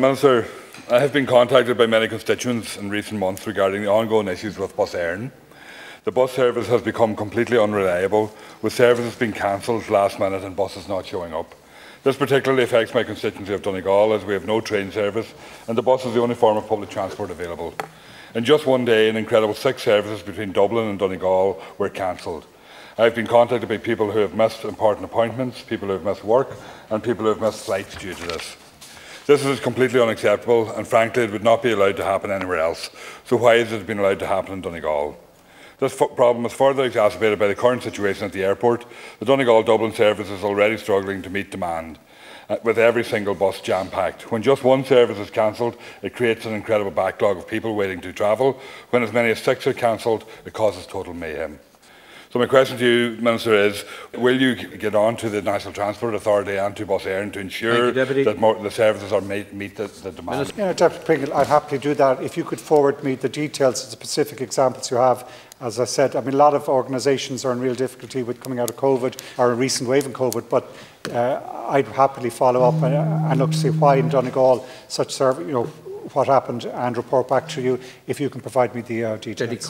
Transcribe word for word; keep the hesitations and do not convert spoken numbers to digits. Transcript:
Minister, I have been contacted by many constituents in recent months regarding the ongoing issues with Bus Éireann. The bus service has become completely unreliable, with services being cancelled last minute and buses not showing up. This particularly affects my constituency of Donegal, as we have no train service and the bus is the only form of public transport available. In just one day, an incredible six services between Dublin and Donegal were cancelled. I have been contacted by people who have missed important appointments, people who have missed work and people who have missed flights due to this. This is completely unacceptable and frankly it would not be allowed to happen anywhere else. So why has it been allowed to happen in Donegal? This problem is further exacerbated by the current situation at the airport. The Donegal-Dublin service is already struggling to meet demand, uh, with every single bus jam-packed. When just one service is cancelled, it creates an incredible backlog of people waiting to travel. When as many as six are cancelled, it causes total mayhem. So my question to you, Minister, is will you get on to the National Transport Authority and to Bus Éireann to ensure you, that more, the services are made, meet the, the demand? Yeah, Deputy Pringle, I'd happily do that. If you could forward me the details of the specific examples you have. As I said, I mean, a lot of organisations are in real difficulty with coming out of COVID, or a recent wave in COVID, but uh, I'd happily follow up and, and look to see why in Donegal such service, you know, what happened and report back to you if you can provide me the uh, details.